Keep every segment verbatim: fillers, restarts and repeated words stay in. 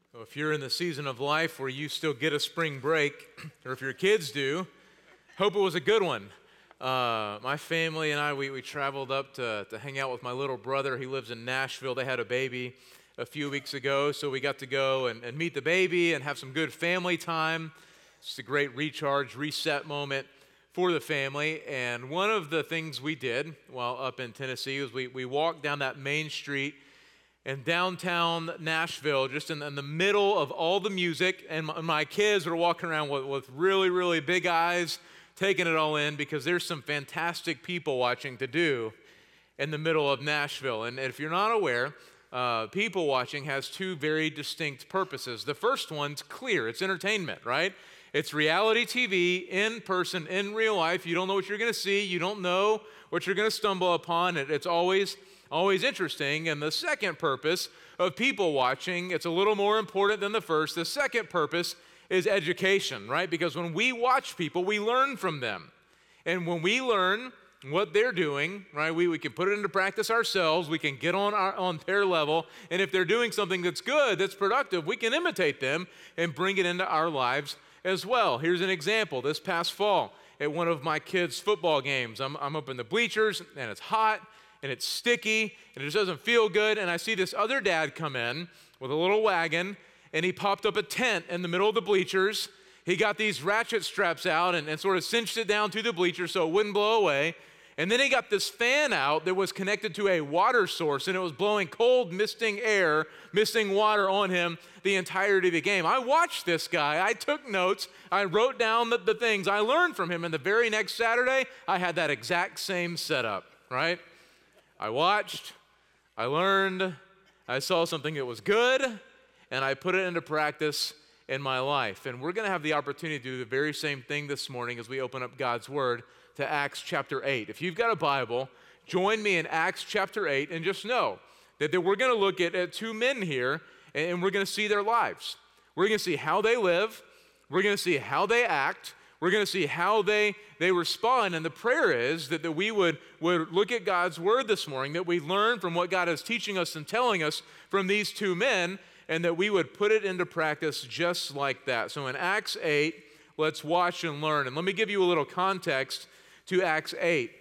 So if you're in the season of life where you still get a spring break, or if your kids do, hope it was a good one. Uh, my family and I, we, we traveled up to, to hang out with my little brother. He lives in Nashville. They had a baby a few weeks ago, so we got to go and, and meet the baby and have some good family time. It's a great recharge, reset moment for the family. And one of the things we did while up in Tennessee was we, we walked down that main street in downtown Nashville, just in, in the middle of all the music, and my, my kids were walking around with, with really, really big eyes, taking it all in, because there's some fantastic people watching to do in the middle of Nashville. And if you're not aware, uh, people watching has two very distinct purposes. The first one's clear. It's entertainment, right? It's reality T V, in person, in real life. You don't know what you're going to see. You don't know what you're going to stumble upon. It, it's always Always interesting. And the second purpose of people watching, it's a little more important than the first. The second purpose is education, right? Because when we watch people, we learn from them. And when we learn what they're doing, right, we, we can put it into practice ourselves. We can get on, our, on their level. And if they're doing something that's good, that's productive, we can imitate them and bring it into our lives as well. Here's an example. This past fall at one of my kids' football games, I'm, I'm up in the bleachers and it's hot, and it's sticky, and it just doesn't feel good, and I see this other dad come in with a little wagon, and he popped up a tent in the middle of the bleachers. He got these ratchet straps out and, and sort of cinched it down to the bleachers so it wouldn't blow away, and then he got this fan out that was connected to a water source, and it was blowing cold, misting air, misting water on him the entirety of the game. I watched this guy. I took notes. I wrote down the, the things I learned from him, and the very next Saturday, I had that exact same setup, right? I watched, I learned, I saw something that was good, and I put it into practice in my life. And we're going to have the opportunity to do the very same thing this morning as we open up God's Word to Acts chapter eight. If you've got a Bible, join me in Acts chapter eight, and just know that, that we're going to look at, at two men here, and, and we're going to see their lives. We're going to see how they live. We're going to see how they act. We're going to see how they, they respond, and the prayer is that, that we would, would look at God's Word this morning, that we learn from what God is teaching us and telling us from these two men, and that we would put it into practice just like that. So in Acts eight, let's watch and learn. And let me give you a little context to Acts eight.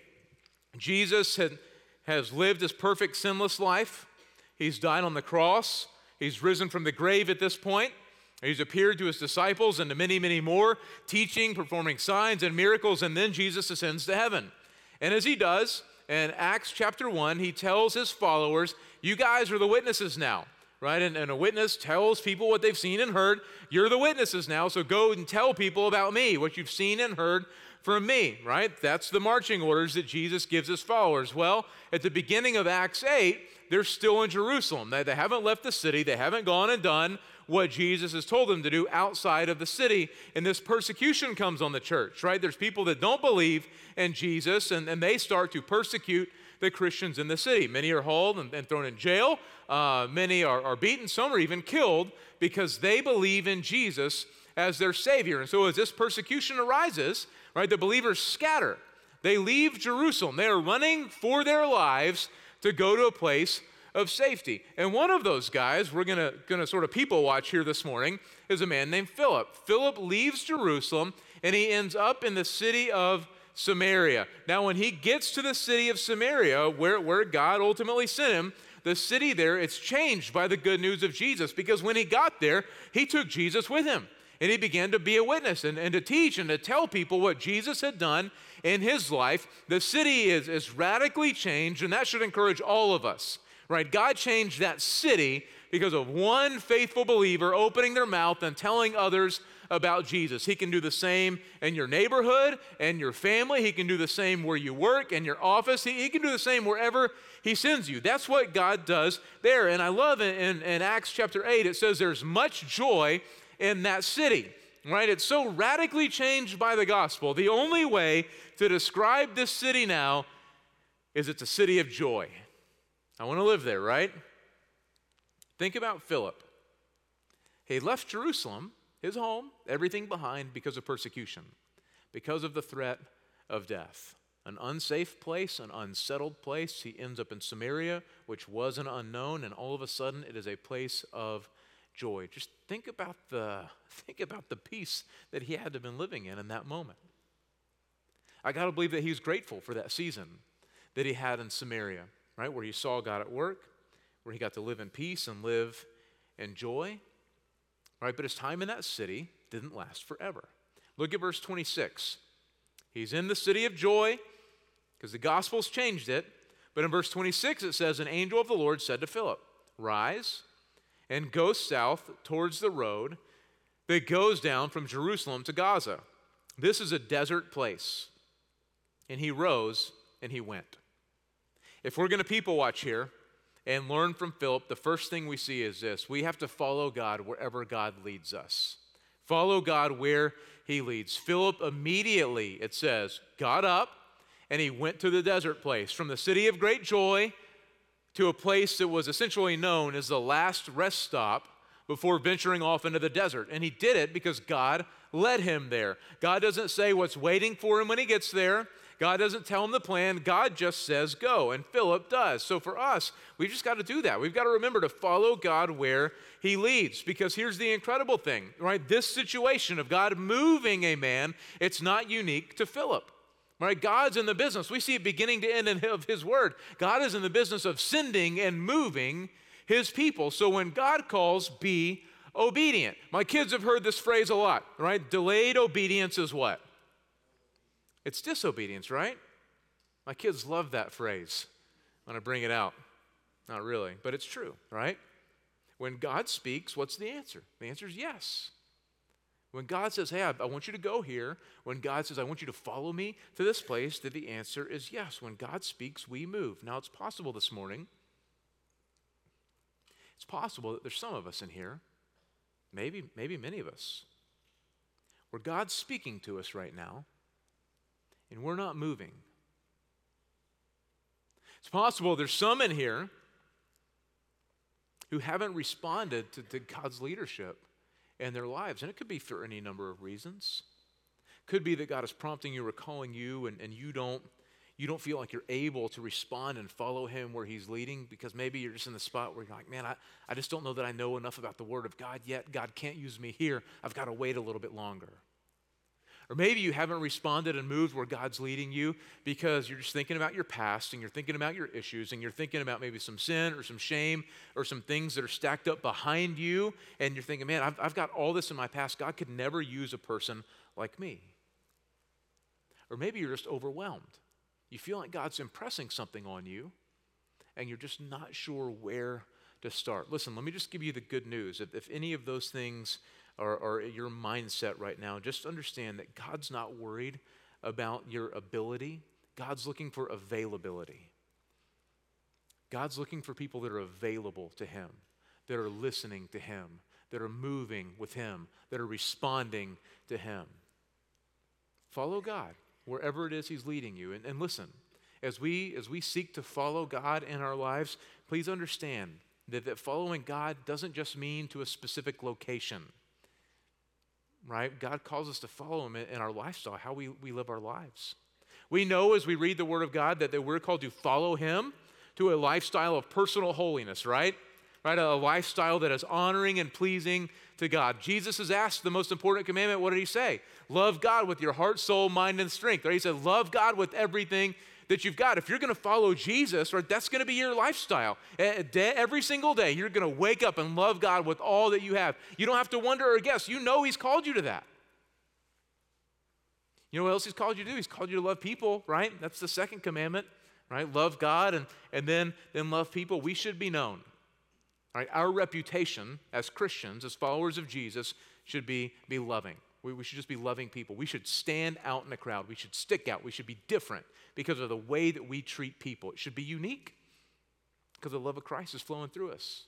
Jesus had, has lived his perfect sinless life. He's died on the cross. He's risen from the grave at this point. He's appeared to his disciples and to many, many more, teaching, performing signs and miracles, and then Jesus ascends to heaven. And as he does, in Acts chapter one, he tells his followers, you guys are the witnesses now, right? And, and a witness tells people what they've seen and heard. You're the witnesses now, so go and tell people about me, what you've seen and heard from me, right? That's the marching orders that Jesus gives his followers. Well, at the beginning of Acts eight, they're still in Jerusalem. They, they haven't left the city. They haven't gone and done what Jesus has told them to do outside of the city. And this persecution comes on the church, right? There's people that don't believe in Jesus, and, and they start to persecute the Christians in the city. Many are hauled and, and thrown in jail. Uh, many are, are beaten. Some are even killed because they believe in Jesus as their Savior. And so as this persecution arises, right, the believers scatter. They leave Jerusalem. They are running for their lives to go to a place of safety. And one of those guys, we're gonna, gonna sort of people watch here this morning, is a man named Philip. Philip leaves Jerusalem, and he ends up in the city of Samaria. Now, when he gets to the city of Samaria, where, where God ultimately sent him, the city there, it's changed by the good news of Jesus, because when he got there, he took Jesus with him. And he began to be a witness and, and to teach and to tell people what Jesus had done in his life. The city is, is radically changed, and that should encourage all of us, right? God changed that city because of one faithful believer opening their mouth and telling others about Jesus. He can do the same in your neighborhood and your family. He can do the same where you work and your office. He, he can do the same wherever he sends you. That's what God does there. And I love it in, in Acts chapter eight, it says there's much joy in that city, right? It's so radically changed by the gospel. The only way to describe this city now is it's a city of joy. I want to live there, right? Think about Philip. He left Jerusalem, his home, everything behind because of persecution, because of the threat of death. An unsafe place, an unsettled place. He ends up in Samaria, which was an unknown, and all of a sudden it is a place of joy. Just think about the think about the peace that he had to have been living in in that moment. I got to believe that he was grateful for that season that he had in Samaria, right, where he saw God at work, where he got to live in peace and live in joy, right? But his time in that city didn't last forever. Look at verse twenty-six. He's in the city of joy because the gospel's changed it. But in verse twenty-six, it says, an angel of the Lord said to Philip, rise and go south towards the road that goes down from Jerusalem to Gaza. This is a desert place. And he rose and he went. If we're going to people watch here and learn from Philip, the first thing we see is this. We have to follow God wherever God leads us. Follow God where he leads. Philip immediately, it says, got up and he went to the desert place, from the city of great joy to a place that was essentially known as the last rest stop before venturing off into the desert. And he did it because God led him there. God doesn't say what's waiting for him when he gets there. God doesn't tell him the plan. God just says go, and Philip does. So for us, we've just got to do that. We've got to remember to follow God where he leads, because here's the incredible thing, right? This situation of God moving a man, it's not unique to Philip. Right? God's in the business. We see it beginning to end of his word. God is in the business of sending and moving his people. So when God calls, be obedient. My kids have heard this phrase a lot, right? Delayed obedience is what? It's disobedience, right? My kids love that phrase when I bring it out. Not really, but it's true, right? When God speaks, what's the answer? The answer is yes. When God says, hey, I, I want you to go here, when God says, I want you to follow me to this place, then the answer is yes. When God speaks, we move. Now, it's possible this morning, it's possible that there's some of us in here, maybe, maybe many of us, where God's speaking to us right now, and we're not moving. It's possible there's some in here who haven't responded to, to God's leadership in their lives. And it could be for any number of reasons. Could be that God is prompting you or calling you, and, and you don't you don't feel like you're able to respond and follow him where he's leading, because maybe you're just in the spot where you're like, man, I, I just don't know that I know enough about the word of God yet. God can't use me here. I've got to wait a little bit longer. Or maybe you haven't responded and moved where God's leading you because you're just thinking about your past, and you're thinking about your issues, and you're thinking about maybe some sin or some shame or some things that are stacked up behind you, and you're thinking, man, I've, I've got all this in my past. God could never use a person like me. Or maybe you're just overwhelmed. You feel like God's impressing something on you, and you're just not sure where to start. Listen, let me just give you the good news. If, if any of those things Or, or your mindset right now, just understand that God's not worried about your ability. God's looking for availability. God's looking for people that are available to him, that are listening to him, that are moving with him, that are responding to him. Follow God wherever it is he's leading you. And, and listen, as we, as we seek to follow God in our lives, please understand that, that following God doesn't just mean to a specific location. Right? God calls us to follow him in our lifestyle, how we, we live our lives. We know as we read the word of God that, that we're called to follow him to a lifestyle of personal holiness, right? Right? A lifestyle that is honoring and pleasing to God. Jesus is asked the most important commandment. What did he say? Love God with your heart, soul, mind, and strength. Right? He said, love God with everything that you've got. If you're going to follow Jesus, right, that's going to be your lifestyle. Every single day, you're going to wake up and love God with all that you have. You don't have to wonder or guess. You know he's called you to that. You know what else he's called you to do? He's called you to love people, right? That's the second commandment, right? Love God and, and then, then love people. We should be known. Right? Our reputation as Christians, as followers of Jesus, should be, be loving. We, we should just be loving people. We should stand out in a crowd. We should stick out. We should be different because of the way that we treat people. It should be unique because the love of Christ is flowing through us.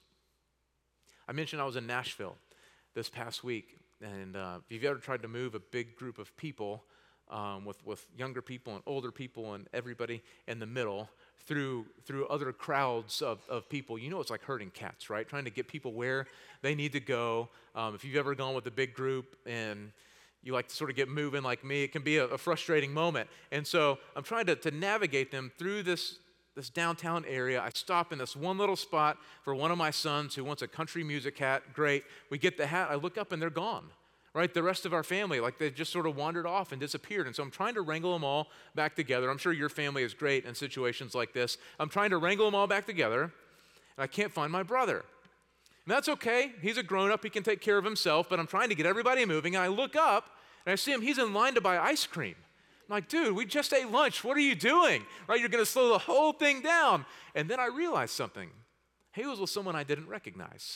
I mentioned I was in Nashville this past week, and uh, if you've ever tried to move a big group of people um, with, with younger people and older people and everybody in the middle through through other crowds of, of people, you know it's like herding cats, right? Trying to get people where they need to go. Um, if you've ever gone with a big group and you like to sort of get moving like me, it can be a, a frustrating moment. And so I'm trying to, to navigate them through this this downtown area. I stop in this one little spot for one of my sons who wants a country music hat. Great. We get the hat. I look up and they're gone. Right? The rest of our family, like they just sort of wandered off and disappeared. And so I'm trying to wrangle them all back together. I'm sure your family is great in situations like this. I'm trying to wrangle them all back together, and I can't find my brother. And that's okay. He's a grown-up. He can take care of himself, but I'm trying to get everybody moving. And I look up, and I see him. He's in line to buy ice cream. I'm like, dude, we just ate lunch. What are you doing? Right? You're going to slow the whole thing down. And then I realized something. He was with someone I didn't recognize.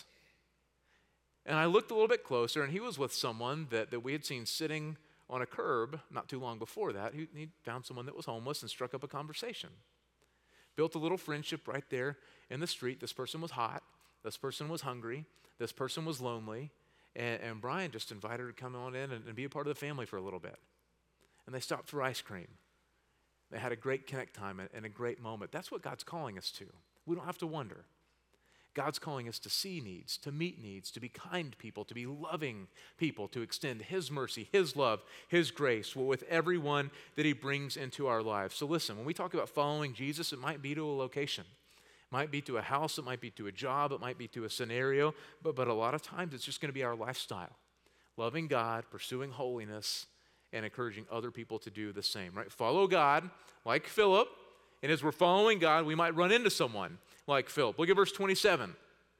And I looked a little bit closer, and he was with someone that, that we had seen sitting on a curb not too long before that. He, he found someone that was homeless and struck up a conversation. Built a little friendship right there in the street. This person was hot. This person was hungry. This person was lonely. And, and Brian just invited her to come on in and, and be a part of the family for a little bit. And they stopped for ice cream. They had a great connect time and, and a great moment. That's what God's calling us to. We don't have to wonder. God's calling us to see needs, to meet needs, to be kind people, to be loving people, to extend His mercy, His love, His grace with everyone that He brings into our lives. So listen, when we talk about following Jesus, it might be to a location. It might be to a house, it might be to a job, it might be to a scenario, but, but a lot of times it's just going to be our lifestyle. Loving God, pursuing holiness, and encouraging other people to do the same, right? Follow God like Philip, and as we're following God, we might run into someone like Philip. Look at verse twenty-seven.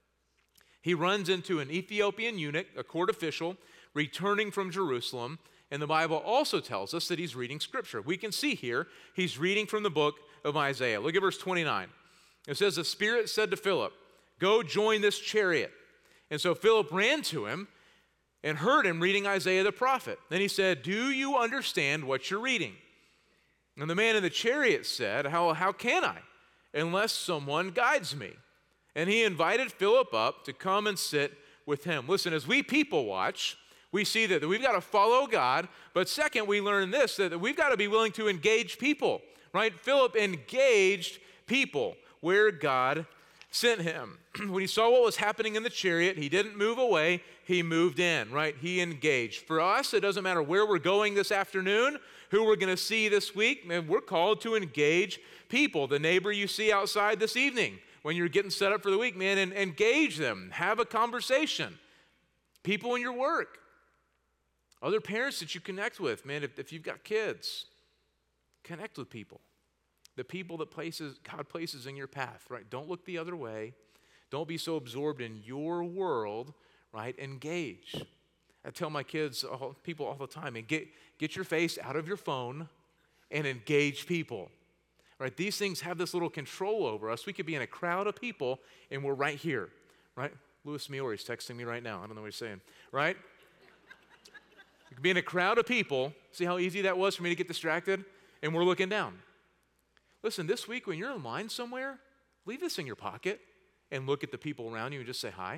He runs into an Ethiopian eunuch, a court official, returning from Jerusalem, and the Bible also tells us that he's reading Scripture. We can see here he's reading from the book of Isaiah. Look at verse twenty-nine. It says, the Spirit said to Philip, go join this chariot. And so Philip ran to him and heard him reading Isaiah the prophet. Then he said, do you understand what you're reading? And the man in the chariot said, how, how can I, unless someone guides me? And he invited Philip up to come and sit with him. Listen, as we people watch, we see that we've got to follow God, but second, we learn this, that we've got to be willing to engage people, right? Philip engaged people where God sent him. When he saw what was happening in the chariot, he didn't move away, he moved in, right? He engaged. For us, it doesn't matter where we're going this afternoon, who we're going to see this week, man, we're called to engage people. The neighbor you see outside this evening, when you're getting set up for the week, man, and engage them, have a conversation. People in your work, other parents that you connect with, man, if, if you've got kids, connect with people. The people that places God places in your path, right? Don't look the other way. Don't be so absorbed in your world, right? Engage. I tell my kids, all, people all the time, and get, get your face out of your phone and engage people, right? These things have this little control over us. We could be in a crowd of people and we're right here, right? Louis Miori's texting me right now. I don't know what he's saying, right? You could be in a crowd of people. See how easy that was for me to get distracted? And we're looking down. Listen, this week when you're in line somewhere, leave this in your pocket and look at the people around you and just say hi.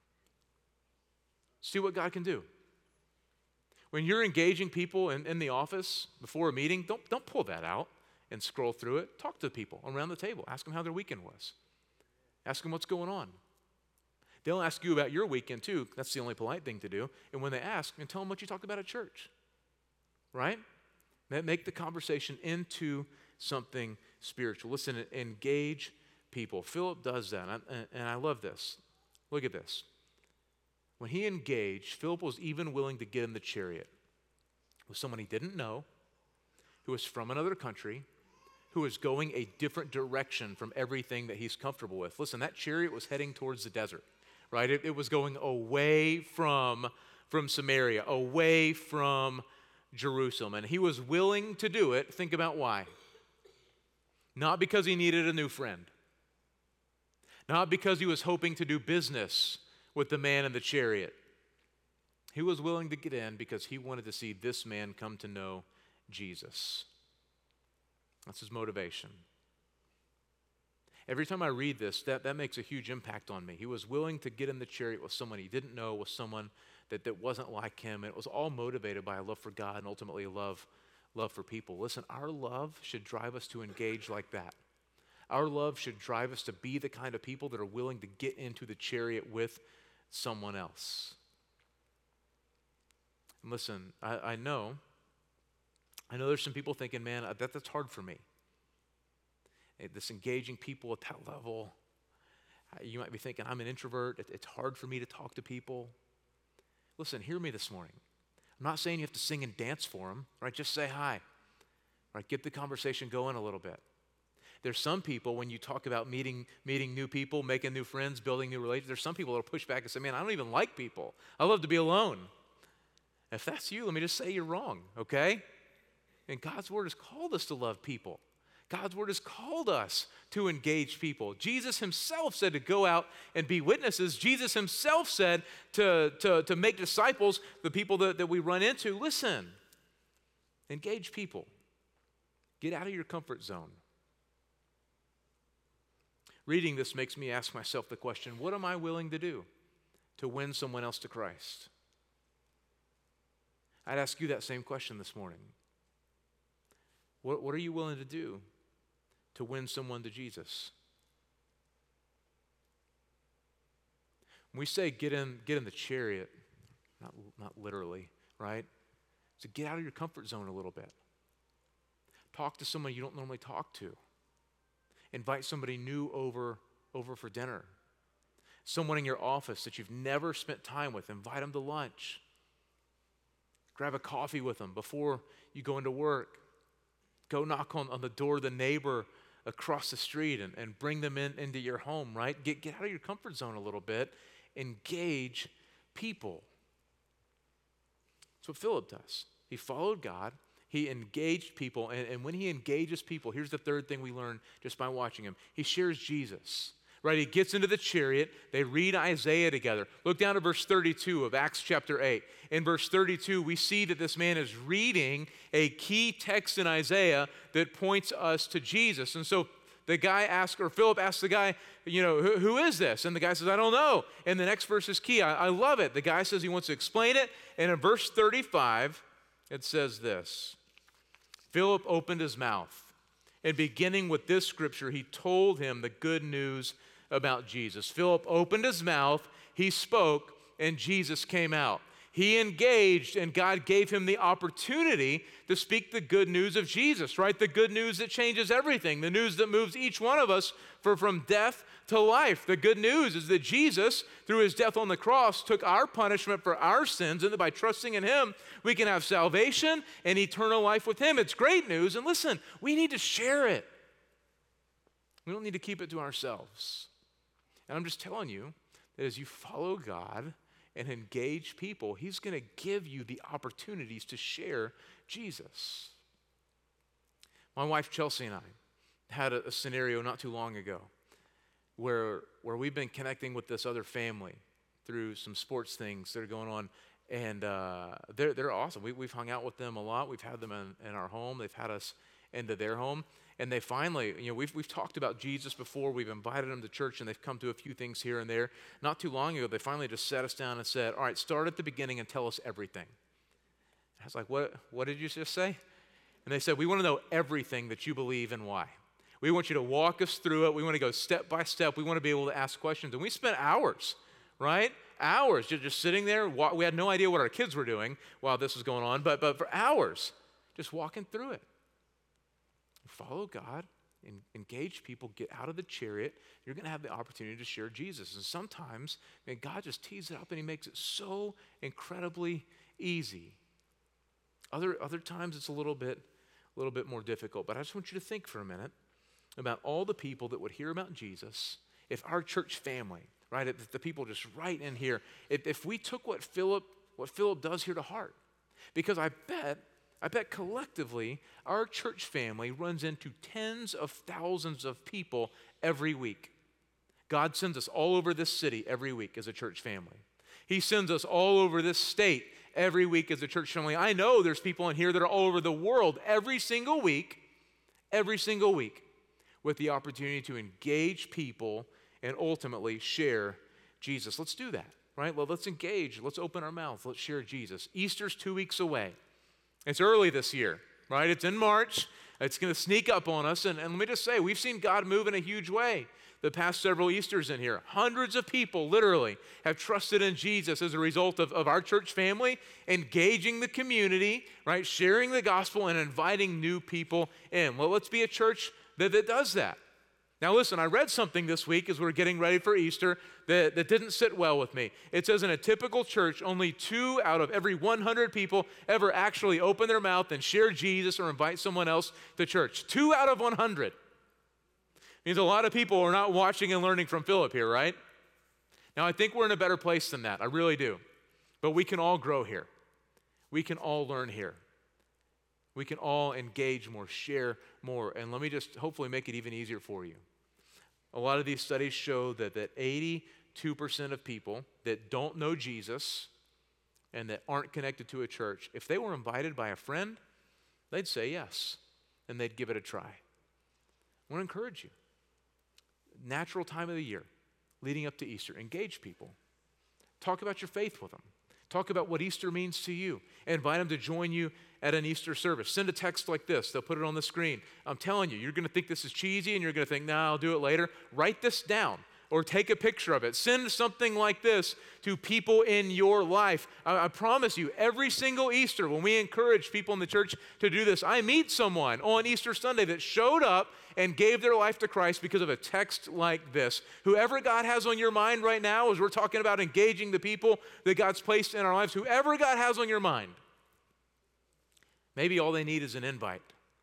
See what God can do. When you're engaging people in, in the office before a meeting, don't, don't pull that out and scroll through it. Talk to the people around the table. Ask them how their weekend was. Ask them what's going on. They'll ask you about your weekend too. That's the only polite thing to do. And when they ask, and tell them what you talked about at church. Right? Make the conversation into something spiritual. Listen, engage people. Philip does that, and I love this. Look at this. When he engaged, Philip was even willing to get in the chariot with someone he didn't know, who was from another country, who was going a different direction from everything that he's comfortable with. Listen, that chariot was heading towards the desert, right? It, it was going away from, from Samaria, away from Jerusalem, and he was willing to do it. Think about why. Not because he needed a new friend. Not because he was hoping to do business with the man in the chariot. He was willing to get in because he wanted to see this man come to know Jesus. That's his motivation. Every time I read this, that, that makes a huge impact on me. He was willing to get in the chariot with someone he didn't know, with someone that, that wasn't like him. And it was all motivated by a love for God and ultimately a love, love for people. Listen, our love should drive us to engage like that. Our love should drive us to be the kind of people that are willing to get into the chariot with someone else. And listen, I, I know, I know there's some people thinking, man, that, that's hard for me. this engaging people at that level. You might be thinking, I'm an introvert. It's hard for me to talk to people. Listen, hear me this morning. I'm not saying you have to sing and dance for them, right? Just say hi, right? Get the conversation going a little bit. There's some people, when you talk about meeting, meeting new people, making new friends, building new relationships, there's some people that will push back and say, man, I don't even like people. I love to be alone. If that's you, let me just say you're wrong, okay? And God's word has called us to love people. God's word has called us to engage people. Jesus himself said to go out and be witnesses. Jesus himself said to, to, to make disciples, the people that, that we run into. Listen, engage people. Get out of your comfort zone. Reading this makes me ask myself the question, what am I willing to do to win someone else to Christ? I'd ask you that same question this morning. What, what are you willing to do to win someone to Jesus? When we say get in, get in the chariot, not, not literally, right? So get out of your comfort zone a little bit. Talk to someone you don't normally talk to. Invite somebody new over, over for dinner. Someone in your office that you've never spent time with, invite them to lunch. Grab a coffee with them before you go into work. Go knock on, on the door of the neighbor across the street and, and bring them in into your home, right? Get, get out of your comfort zone a little bit. Engage people. That's what Philip does. He followed God. He engaged people, and, and when he engages people, here's the third thing we learn just by watching him. He shares Jesus, right? He gets into the chariot. They read Isaiah together. Look down to verse thirty-two of Acts chapter eight. In verse thirty-two, we see that this man is reading a key text in Isaiah that points us to Jesus. And so the guy asks, or Philip asks the guy, you know, who, who is this? And the guy says, I don't know. And the next verse is key. I, I love it. The guy says he wants to explain it. And in verse thirty-five, it says this. Philip opened his mouth, and beginning with this scripture, he told him the good news about Jesus. Philip opened his mouth, he spoke, and Jesus came out. He engaged, and God gave him the opportunity to speak the good news of Jesus, right? The good news that changes everything, the news that moves each one of us for, from death to life. The good news is that Jesus, through his death on the cross, took our punishment for our sins, and that by trusting in him, we can have salvation and eternal life with him. It's great news, and listen, we need to share it. We don't need to keep it to ourselves. And I'm just telling you that as you follow God and engage people, he's going to give you the opportunities to share Jesus. My wife Chelsea and I had a, a scenario not too long ago where, where we've been connecting with this other family through some sports things that are going on, and uh, they're, they're awesome. We, we've hung out with them a lot. We've had them in, in our home. They've had us into their home. And they finally, you know, we've, we've talked about Jesus before. We've invited them to church, and they've come to a few things here and there. Not too long ago, they finally just sat us down and said, all right, start at the beginning and tell us everything. I was like, what, what did you just say? And they said, we want to know everything that you believe and why. We want you to walk us through it. We want to go step by step. We want to be able to ask questions. And we spent hours, right? Hours just, just sitting there. We had no idea what our kids were doing while this was going on, but, but for hours, just walking through it. Follow God, and engage people, get out of the chariot. You're going to have the opportunity to share Jesus. And sometimes, man, God just tees it up and he makes it so incredibly easy. Other, other times it's a little bit, a little bit more difficult. But I just want you to think for a minute about all the people that would hear about Jesus if our church family, right, if the people just right in here, if, if we took what Philip, what Philip does here to heart. Because I bet I bet collectively our church family runs into tens of thousands of people every week. God sends us all over this city every week as a church family. He sends us all over this state every week as a church family. I know there's people in here that are all over the world every single week, every single week, with the opportunity to engage people and ultimately share Jesus. Let's do that, right? Well, let's engage. Let's open our mouth. Let's share Jesus. Easter's two weeks away. It's early this year, right? It's in March. It's going to sneak up on us. And, and let me just say, we've seen God move in a huge way the past several Easters in here. Hundreds of people literally have trusted in Jesus as a result of, of our church family engaging the community, right? Sharing the gospel and inviting new people in. Well, let's be a church that, that does that. Now listen, I read something this week as we were getting ready for Easter that, that didn't sit well with me. It says in a typical church, only two out of every one hundred people ever actually open their mouth and share Jesus or invite someone else to church. Two out of one hundred. Means a lot of people are not watching and learning from Philip here, right? Now I think we're in a better place than that. I really do. But we can all grow here. We can all learn here. We can all engage more, share more. And let me just hopefully make it even easier for you. A lot of these studies show that, that eighty-two percent of people that don't know Jesus and that aren't connected to a church, if they were invited by a friend, they'd say yes, and they'd give it a try. I want to encourage you. Natural time of the year, leading up to Easter, engage people. Talk about your faith with them. Talk about what Easter means to you. And invite them to join you at an Easter service. Send a text like this. They'll put it on the screen. I'm telling you, you're going to think this is cheesy and you're going to think, nah, I'll do it later. Write this down or take a picture of it. Send something like this to people in your life. I, I promise you, every single Easter, when we encourage people in the church to do this, I meet someone on Easter Sunday that showed up and gave their life to Christ because of a text like this. Whoever God has on your mind right now, as we're talking about engaging the people that God's placed in our lives, whoever God has on your mind, maybe all they need is an invite,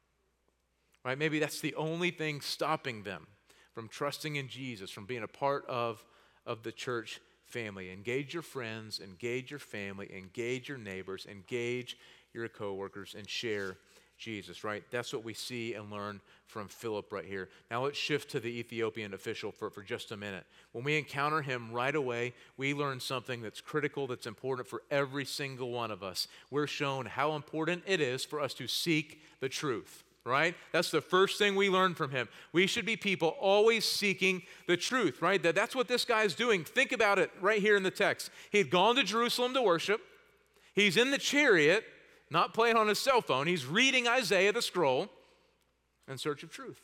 right? Maybe that's the only thing stopping them from trusting in Jesus, from being a part of, of the church family. Engage your friends, engage your family, engage your neighbors, engage your coworkers, and share Jesus, right? That's what we see and learn from Philip right here. Now let's shift to the Ethiopian official for, for just a minute. When we encounter him right away, we learn something that's critical, that's important for every single one of us. We're shown how important it is for us to seek the truth, right? That's the first thing we learn from him. We should be people always seeking the truth, right? That, that's what this guy's doing. Think about it right here in the text. He had gone to Jerusalem to worship. He's in the chariot, not playing on his cell phone. He's reading Isaiah the scroll in search of truth,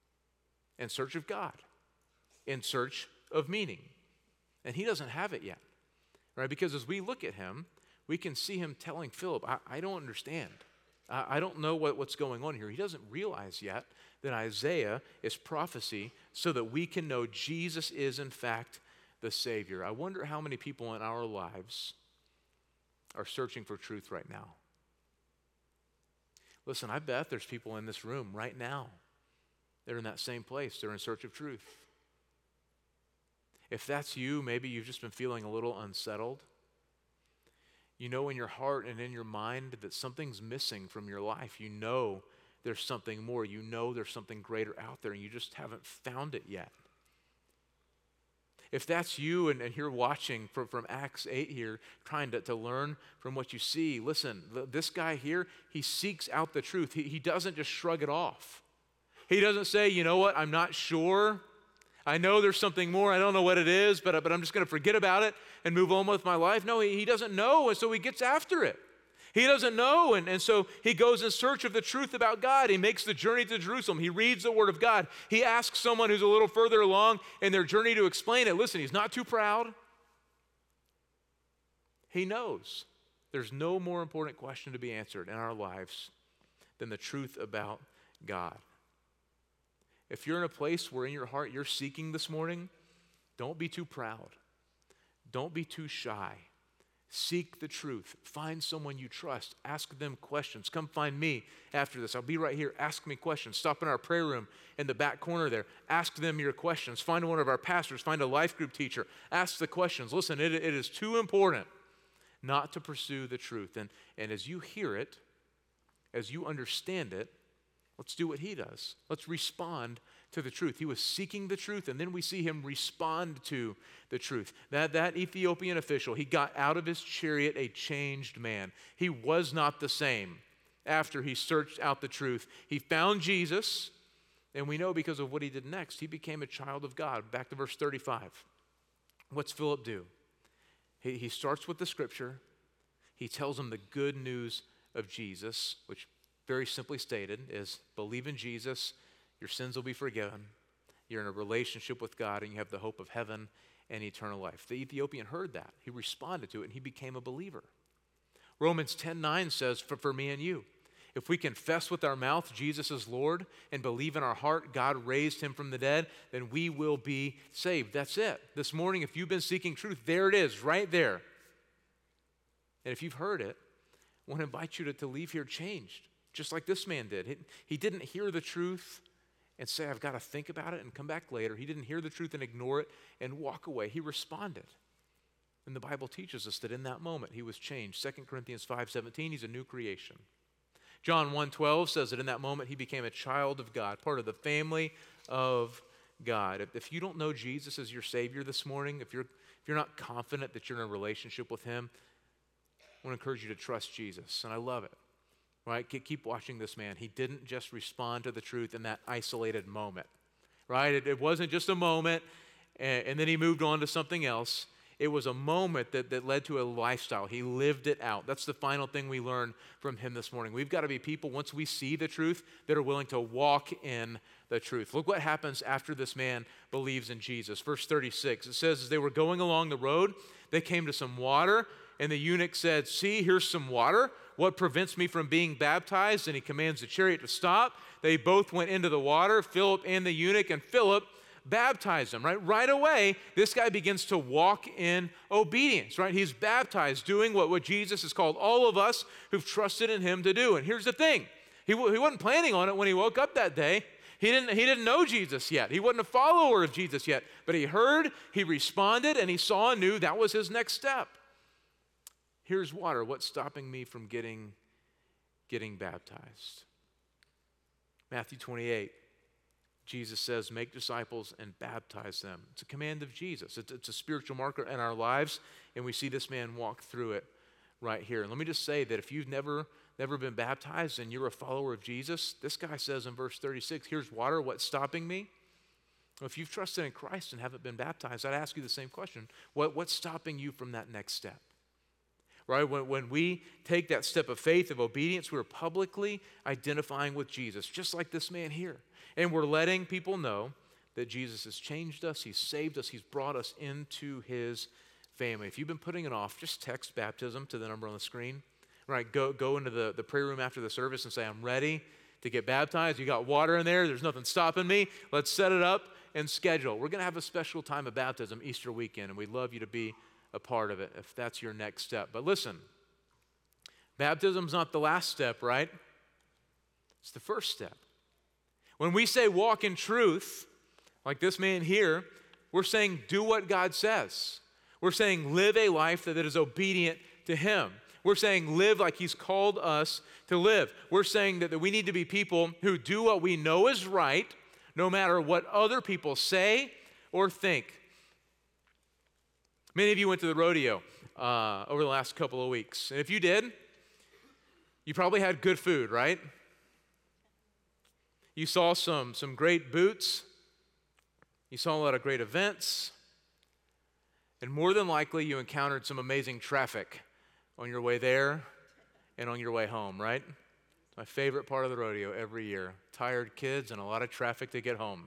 in search of God, in search of meaning. And he doesn't have it yet, right? Because as we look at him, we can see him telling Philip, I, I don't understand. I, I don't know what, what's going on here. He doesn't realize yet that Isaiah is prophecy so that we can know Jesus is in fact the Savior. I wonder how many people in our lives are searching for truth right now. Listen, I bet there's people in this room right now. They're in that same place. They're in search of truth. If that's you, maybe you've just been feeling a little unsettled. You know in your heart and in your mind that something's missing from your life. You know there's something more. You know there's something greater out there, and you just haven't found it yet. If that's you and, and you're watching from, from Acts eight here, trying to, to learn from what you see, listen, this guy here, he seeks out the truth. He, he doesn't just shrug it off. He doesn't say, you know what, I'm not sure. I know there's something more. I don't know what it is, but, but I'm just going to forget about it and move on with my life. No, he, he doesn't know, and so he gets after it. He doesn't know, and, and so he goes in search of the truth about God. He makes the journey to Jerusalem. He reads the Word of God. He asks someone who's a little further along in their journey to explain it. Listen, he's not too proud. He knows there's no more important question to be answered in our lives than the truth about God. If you're in a place where in your heart you're seeking this morning, don't be too proud. Don't be too shy. Seek the truth. Find someone you trust. Ask them questions. Come find me after this. I'll be right here. Ask me questions. Stop in our prayer room in the back corner there. Ask them your questions. Find one of our pastors. Find a life group teacher. Ask the questions. Listen, it, it is too important not to pursue the truth. And, and as you hear it, as you understand it, let's do what he does. Let's respond to the truth. He was seeking the truth, and then we see him respond to the truth. That, that Ethiopian official, he got out of his chariot a changed man. He was not the same after he searched out the truth. He found Jesus, and we know because of what he did next, he became a child of God. Back to verse thirty-five. What's Philip do? He, he starts with the scripture. He tells him the good news of Jesus, which very simply stated is believe in Jesus, your sins will be forgiven. You're in a relationship with God, and you have the hope of heaven and eternal life. The Ethiopian heard that. He responded to it, and he became a believer. Romans ten nine says, for, for me and you, If we confess with our mouth Jesus is Lord and believe in our heart God raised him from the dead, then we will be saved. That's it. This morning, if you've been seeking truth, there it is, right there. And if you've heard it, I want to invite you to, to leave here changed, just like this man did. He, he didn't hear the truth and say, I've got to think about it and come back later. He didn't hear the truth and ignore it and walk away. He responded. And the Bible teaches us that in that moment, he was changed. Second Corinthians five seventeen, he's a new creation. John one twelve says that in that moment, he became a child of God, part of the family of God. If, if you don't know Jesus as your Savior this morning, if you're, if you're not confident that you're in a relationship with him, I want to encourage you to trust Jesus, and I love it. Right? Keep watching this man. He didn't just respond to the truth in that isolated moment. Right? It, it wasn't just a moment, and, and then he moved on to something else. It was a moment that, that led to a lifestyle. He lived it out. That's the final thing we learn from him this morning. We've got to be people, once we see the truth, that are willing to walk in the truth. Look what happens after this man believes in Jesus. Verse thirty-six, it says, as they were going along the road, they came to some water, and the eunuch said, see, here's some water. What prevents me from being baptized? And he commands the chariot to stop. They both went into the water, Philip and the eunuch, and Philip baptized him, right? Right away, this guy begins to walk in obedience, right? He's baptized, doing what, what Jesus has called all of us who've trusted in him to do. And here's the thing. He, he wasn't planning on it when he woke up that day. He didn't, he didn't know Jesus yet. He wasn't a follower of Jesus yet. But he heard, he responded, and he saw and knew that was his next step. Here's water. What's stopping me from getting, getting baptized? Matthew twenty-eight. Jesus says, make disciples and baptize them. It's a command of Jesus. It's, it's a spiritual marker in our lives, and we see this man walk through it right here. And let me just say that if you've never, never been baptized and you're a follower of Jesus, this guy says in verse thirty-six, here's water, what's stopping me? Well, if you've trusted in Christ and haven't been baptized, I'd ask you the same question. What, what's stopping you from that next step? Right? When, when we take that step of faith, of obedience, we're publicly identifying with Jesus, just like this man here. And we're letting people know that Jesus has changed us, he's saved us, he's brought us into his family. If you've been putting it off, just text baptism to the number on the screen. Right? Go, go into the, the prayer room after the service and say, I'm ready to get baptized. You got water in there. There's nothing stopping me. Let's set it up and schedule. We're going to have a special time of baptism Easter weekend, and we'd love you to be a part of it if that's your next step. But listen, baptism's not the last step, right? It's the first step. When we say walk in truth, like this man here, we're saying do what God says. We're saying live a life that is obedient to him. We're saying live like he's called us to live. We're saying that, that we need to be people who do what we know is right, no matter what other people say or think. Many of you went to the rodeo uh, over the last couple of weeks. And if you did, you probably had good food, right? You saw some, some great boots. You saw a lot of great events. And more than likely, you encountered some amazing traffic on your way there and on your way home, right? It's my favorite part of the rodeo every year. Tired kids and a lot of traffic to get home.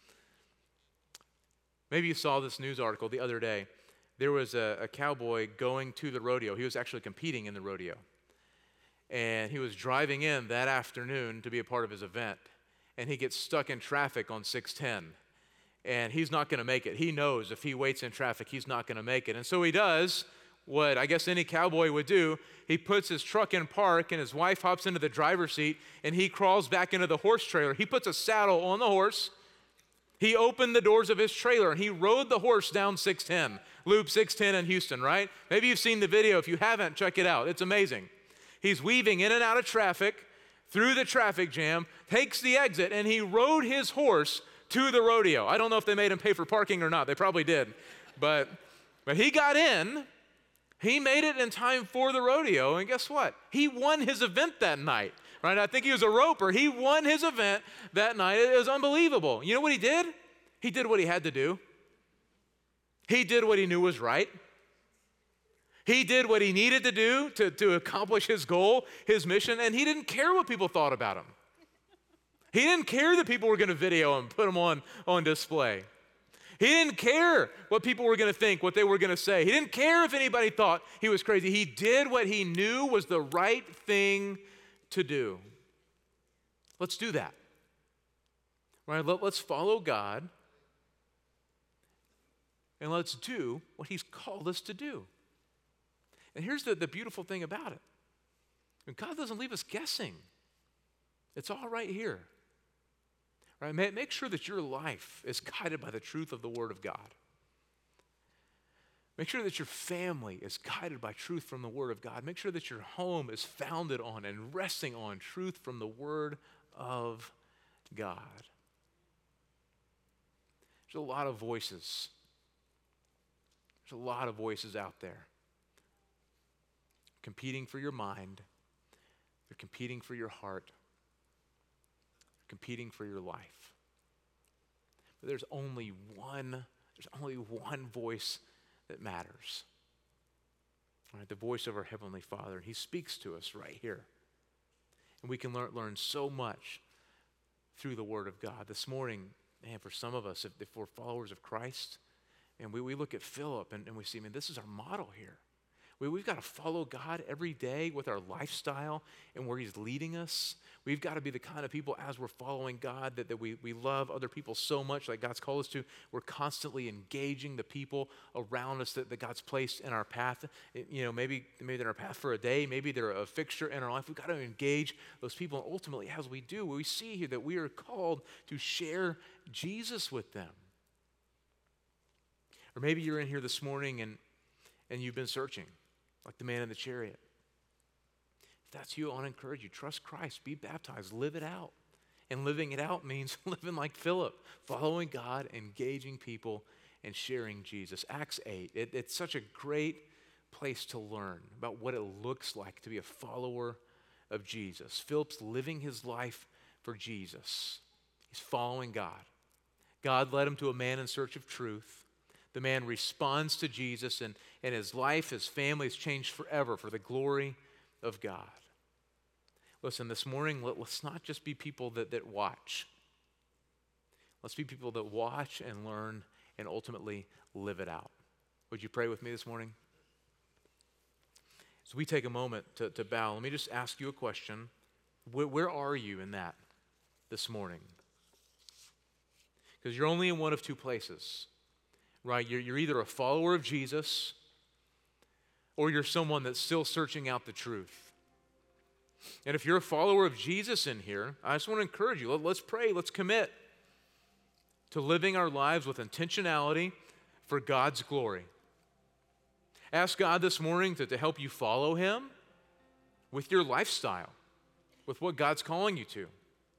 Maybe you saw this news article the other day. There was a, a cowboy going to the rodeo. He was actually competing in the rodeo. And he was driving in that afternoon to be a part of his event. And he gets stuck in traffic on six ten. And he's not going to make it. He knows if he waits in traffic, he's not going to make it. And so he does what I guess any cowboy would do. He puts his truck in park, and his wife hops into the driver's seat, and he crawls back into the horse trailer. He puts a saddle on the horse. He opened the doors of his trailer, and he rode the horse down six ten, Loop six ten in Houston, right? Maybe you've seen the video. If you haven't, check it out. It's amazing. He's weaving in and out of traffic, through the traffic jam, takes the exit, and he rode his horse to the rodeo. I don't know if they made him pay for parking or not. They probably did. But, but he got in. He made it in time for the rodeo, and guess what? He won his event that night, right? I think he was a roper. He won his event that night. It was unbelievable. You know what he did? He did what he had to do. He did what he knew was right. He did what he needed to do to, to accomplish his goal, his mission, and he didn't care what people thought about him. He didn't care that people were going to video him, put him on, on display. He didn't care what people were going to think, what they were going to say. He didn't care if anybody thought he was crazy. He did what he knew was the right thing to do. Let's do that. Right? Let, let's follow God and let's do what he's called us to do. And here's the, the beautiful thing about it. God doesn't leave us guessing. It's all right here. Right? Make sure that your life is guided by the truth of the Word of God. Make sure that your family is guided by truth from the Word of God. Make sure that your home is founded on and resting on truth from the Word of God. There's a lot of voices. There's a lot of voices out there competing for your mind. They're competing for your heart. They're competing for your life. But there's only one, there's only one voice that matters. Right, the voice of our Heavenly Father. And he speaks to us right here. And we can learn, learn so much through the Word of God. This morning, man, for some of us, if, if we're followers of Christ, and we, we look at Philip and, and we see, man, this is our model here. We, we've got to follow God every day with our lifestyle and where he's leading us. We've got to be the kind of people, as we're following God, that, that we, we love other people so much, like God's called us to. We're constantly engaging the people around us that, that God's placed in our path. It, you know, maybe, maybe they're in our path for a day. Maybe they're a fixture in our life. We've got to engage those people. And ultimately, as we do, we see here that we are called to share Jesus with them. Or maybe you're in here this morning and, and you've been searching, like the man in the chariot. If that's you, I want to encourage you. Trust Christ. Be baptized. Live it out. And living it out means living like Philip, following God, engaging people, and sharing Jesus. Acts eight, it, it's such a great place to learn about what it looks like to be a follower of Jesus. Philip's living his life for Jesus. He's following God. God led him to a man in search of truth. The man responds to Jesus, and, and his life, his family is changed forever for the glory of God. Listen, this morning, let, let's not just be people that, that watch. Let's be people that watch and learn and ultimately live it out. Would you pray with me this morning? So we take a moment to, to bow. Let me just ask you a question. Where, where are you in that this morning? Because you're only in one of two places. Right, you're, you're either a follower of Jesus or you're someone that's still searching out the truth. And if you're a follower of Jesus in here, I just want to encourage you, let, let's pray, let's commit to living our lives with intentionality for God's glory. Ask God this morning to, to help you follow him with your lifestyle, with what God's calling you to.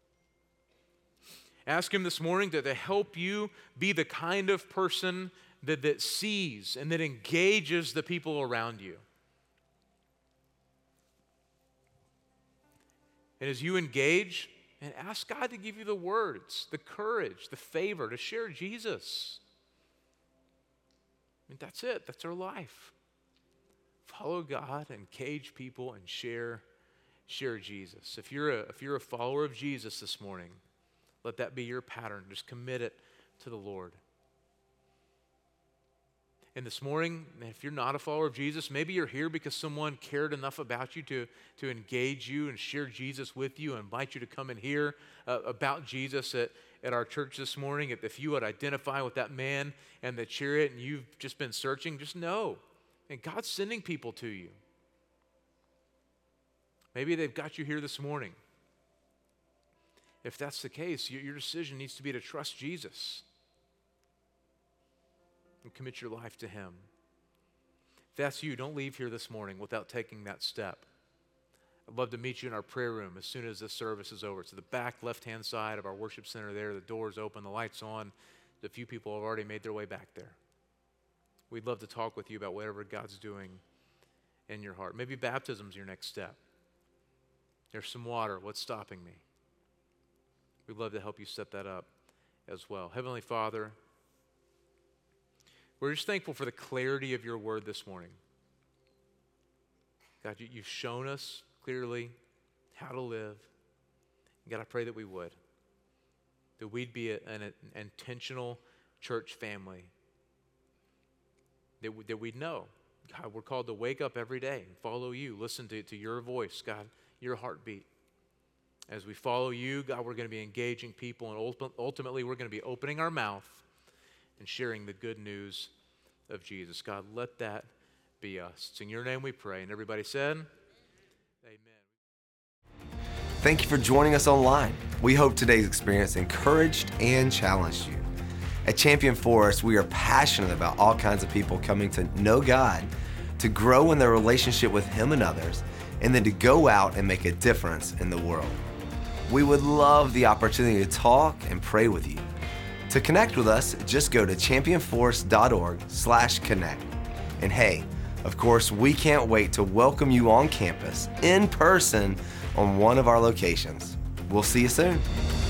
Ask him this morning to, to help you be the kind of person that, that sees and that engages the people around you. And as you engage, and ask God to give you the words, the courage, the favor to share Jesus. I mean, that's it. That's our life. Follow God, engage people, and share, share Jesus. If you're a, if you're a follower of Jesus this morning, let that be your pattern. Just commit it to the Lord. And this morning, if you're not a follower of Jesus, maybe you're here because someone cared enough about you to, to engage you and share Jesus with you and invite you to come and hear uh, about Jesus at, at our church this morning. If, if you would identify with that man and the chariot and you've just been searching, just know. And God's sending people to you. Maybe they've got you here this morning. If that's the case, your, your decision needs to be to trust Jesus and commit your life to him. If that's you, don't leave here this morning without taking that step. I'd love to meet you in our prayer room as soon as this service is over. It's the back left-hand side of our worship center there. The door's open, the light's on. A few people have already made their way back there. We'd love to talk with you about whatever God's doing in your heart. Maybe baptism's your next step. There's some water. What's stopping me? We'd love to help you set that up as well. Heavenly Father, we're just thankful for the clarity of your word this morning. God, you, you've shown us clearly how to live. God, I pray that we would. That we'd be a, an, an intentional church family. That, we, that we'd know, God, we're called to wake up every day and follow you. Listen to, to your voice, God, your heartbeat. As we follow you, God, we're going to be engaging people, and ulti- ultimately we're going to be opening our mouth and sharing the good news of Jesus. God, let that be us. It's in your name we pray. And everybody said, amen. Thank you for joining us online. We hope today's experience encouraged and challenged you. At Champion Forest, we are passionate about all kinds of people coming to know God, to grow in their relationship with Him and others, and then to go out and make a difference in the world. We would love the opportunity to talk and pray with you. To connect with us, just go to championforest.org slash connect. And hey, of course, we can't wait to welcome you on campus in person on one of our locations. We'll see you soon.